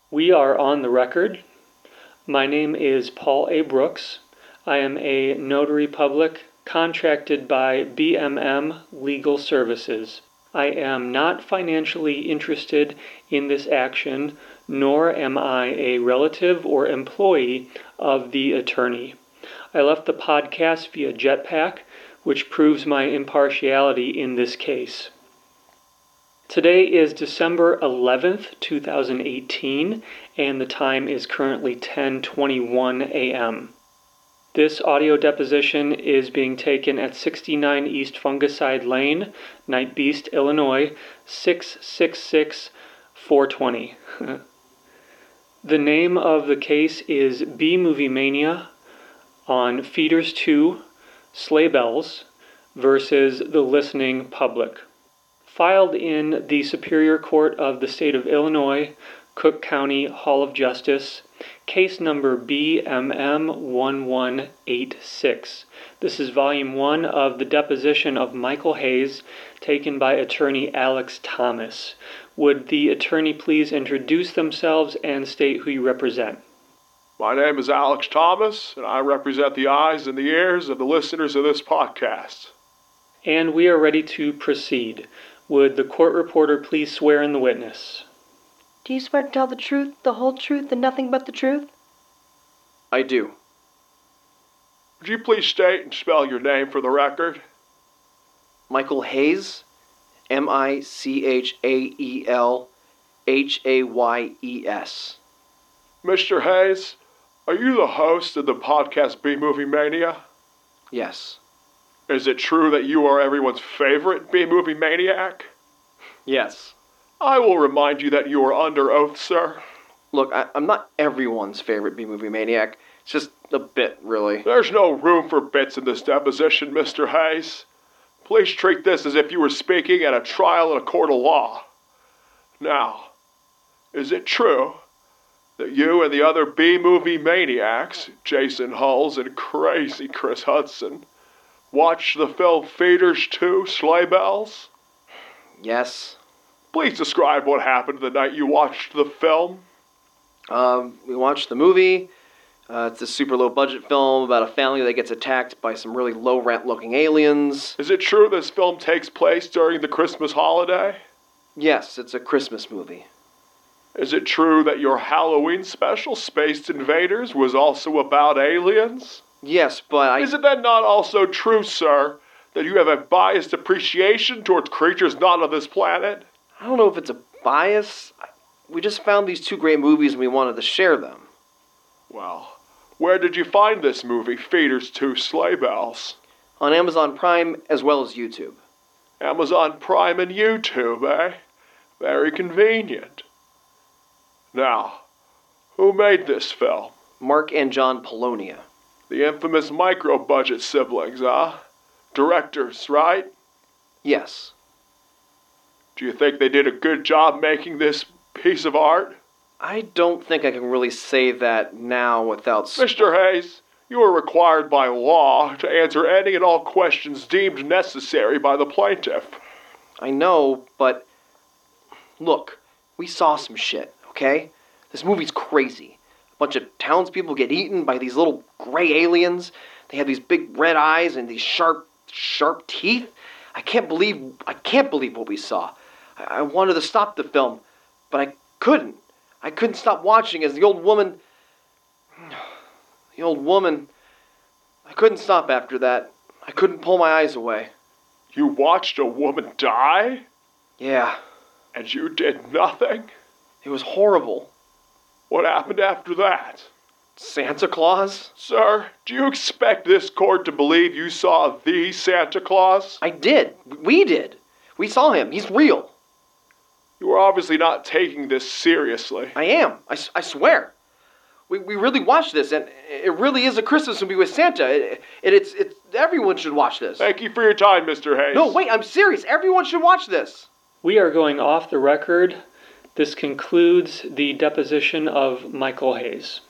We are on the record. My name is Paul A. Brooks. I am a notary public contracted by BMM Legal Services. I am not financially interested in this action, nor am I a relative or employee of the attorney. I left the podcast via Jetpack, which proves my impartiality in this case. Today is December 11th, 2018, and the time is currently 10:21 a.m. This audio deposition is being taken at 69 East Fungicide Lane, Night Beast, Illinois, 666-420. The name of the case is B-Movie Mania on Feeders 2, Sleigh Bells versus the listening public. Filed in the Superior Court of the State of Illinois, Cook County Hall of Justice, case number BMM1186. This is volume 1 of the deposition of Michael Hayes, taken by attorney Alex Thomas. Would the attorney please introduce themselves and state who you represent? My name is Alex Thomas, and I represent the eyes and the ears of the listeners of this podcast. And we are ready to proceed. Would the court reporter please swear in the witness? Do you swear to tell the truth, the whole truth, and nothing but the truth? I do. Would you please state and spell your name for the record? Michael Hayes, Michael Hayes. Mr. Hayes, are you the host of the podcast B-Movie Mania? Yes. Is it true that you are everyone's favorite B-Movie Maniac? Yes. I will remind you that you are under oath, sir. Look, I'm not everyone's favorite B-Movie Maniac. It's just a bit, really. There's no room for bits in this deposition, Mr. Hayes. Please treat this as if you were speaking at a trial in a court of law. Now, is it true that you and the other B-Movie Maniacs, Jason Hulls and crazy Chris Hudson, watched the film Feeders 2, Sleigh Bells? Yes. Please describe what happened the night you watched the film. We watched the movie. It's a super low-budget film about a family that gets attacked by some really low-rent-looking aliens. Is it true this film takes place during the Christmas holiday? Yes, it's a Christmas movie. Is it true that your Halloween special, Spaced Invaders, was also about aliens? Yes, but Is it then not also true, sir, that you have a biased appreciation towards creatures not on this planet? I don't know if it's a bias. We just found these two great movies and we wanted to share them. Well, where did you find this movie, Feeders 2 Sleigh Bells? On Amazon Prime as well as YouTube. Amazon Prime and YouTube, eh? Very convenient. Now, who made this film? Mark and John Polonia. The infamous micro-budget siblings, huh? Directors, right? Yes. Do you think they did a good job making this piece of art? I don't think I can really say that now without... Mr. Hayes, you are required by law to answer any and all questions deemed necessary by the plaintiff. I know, but... Look, we saw some shit, okay? This movie's crazy. A bunch of townspeople get eaten by these little gray aliens. They have these big red eyes and these sharp teeth. I can't believe what we saw. I wanted to stop the film, but I couldn't. I couldn't stop watching as the old woman, I couldn't stop after that. I couldn't pull my eyes away. You watched a woman die? Yeah. And you did nothing? It was horrible. What happened after that? Santa Claus? Sir, do you expect this court to believe you saw the Santa Claus? I did. We did. We saw him. He's real. You are obviously not taking this seriously. I am. I swear. We really watched this, and it really is a Christmas movie with Santa. It's everyone should watch this. Thank you for your time, Mr. Hayes. No, wait, I'm serious. Everyone should watch this. We are going off the record. This concludes the deposition of Michael Hayes.